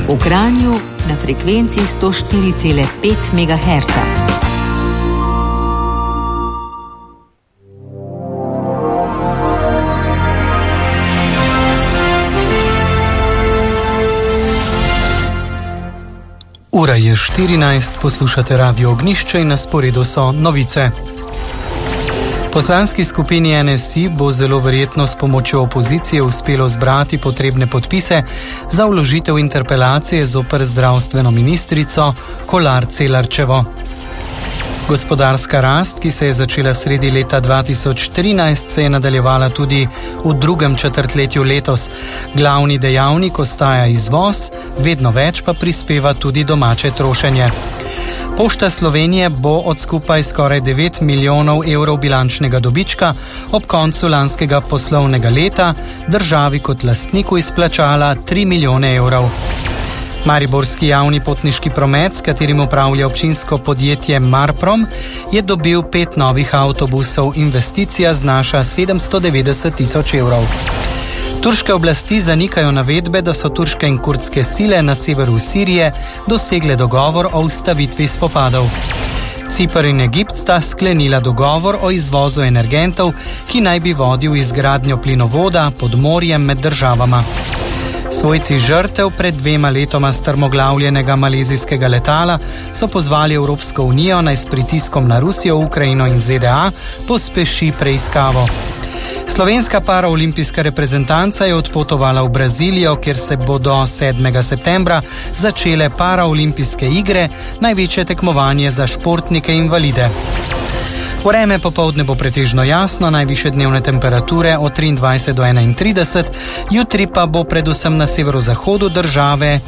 v Kranju na frekvenci 104,5 MHz. Ura je 14, poslušate Radio Ognjišče in na sporedu so novice. Poslanski skupini NSI bo zelo verjetno s pomočjo opozicije uspelo zbrati potrebne podpise za vložitev interpelacije zoper zdravstveno ministrico Kolar Celarčevo. Gospodarska rast, ki se je začela sredi leta 2013, se je nadaljevala tudi v drugem četrtletju letos. Glavni dejavnik ostaja izvoz, vedno več pa prispeva tudi domače trošenje. Pošta Slovenije bo od skupaj skoraj 9 milijonov evrov bilančnega dobička ob koncu lanskega poslovnega leta državi kot lastniku izplačala 3 milijone evrov. Mariborski javni potniški promet, s katerim upravlja občinsko podjetje Marprom, je dobil 5 novih avtobusov. Investicija znaša 790 tisoč evrov. Turške oblasti zanikajo navedbe, da so turške in kurdske sile na severu Sirije dosegle dogovor o ustavitvi spopadov. Ciper in Egipt sta sklenila dogovor o izvozu energentov, ki naj bi vodil izgradnjo plinovoda pod morjem med državama. Svojci žrtev pred 2 letoma strmoglavljenega malezijskega letala so pozvali Evropsko unijo naj s pritiskom na Rusijo, Ukrajino in ZDA pospeši preiskavo. Slovenska paraolimpijska reprezentanca je odpotovala v Brazilijo, kjer se bodo 7. septembra začele paraolimpijske igre, največje tekmovanje za športnike invalide. Vreme popoldne bo pretežno jasno, najvišje dnevne temperature od 23 do 31, jutri pa bo predvsem na severozahodu države